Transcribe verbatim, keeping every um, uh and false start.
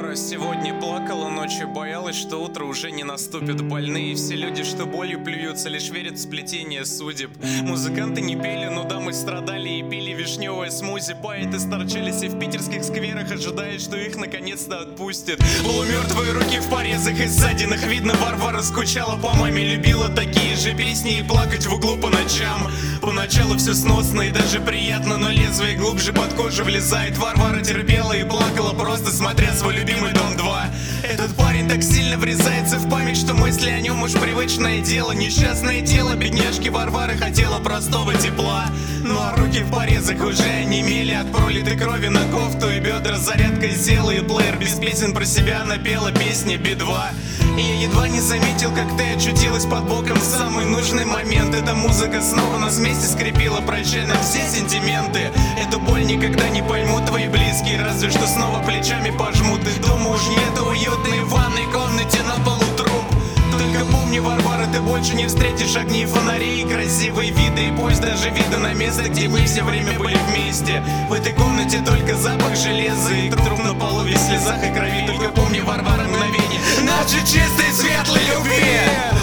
Варвара сегодня плакала ночью, боялась, что утро уже не наступит. Больные все люди, что болью плюются, лишь верят в сплетение судеб. Музыканты не пели, но дамы страдали и пили вишневое смузи. Поэты сторчались и в питерских скверах, ожидая, что их наконец-то отпустят. Полумертвые руки в порезах и ссадинах. Видно, Варвара скучала по маме, любила такие же песни и плакать в углу по ночам. Поначалу все сносно и даже приятно, но лезвие глубже под кожу влезает. Варвара терпела и плакала, просто смотря свой любимый Дом два. Этот парень так сильно врезается в память, что мысли о нем уж привычное дело. Несчастное тело бедняжки Варвары хотела простого тепла. Ну а руки в порезах уже онемели от пролитой крови на кофту и бедра. Зарядкой села и плеер без песен про себя напела песни би два. И я едва не заметил, как ты очутилась под боком в самый нужный момент. Эта музыка снова нас вместе скрепила, прощай на все сентименты. Эту боль никогда не поймут твои близкие, разве что снова плечами пожмут. И дома уж нет уютной ванной комнате на полу труп. Только помни, Варвара, ты больше не встретишь огни, фонари и красивые виды. И пусть даже виды на место, где вы все время были вместе. В этой комнате только запах железа и труп на полу весь в слезах и крови. Только помни, Варвара, мгновение нашей чистой светлой любви.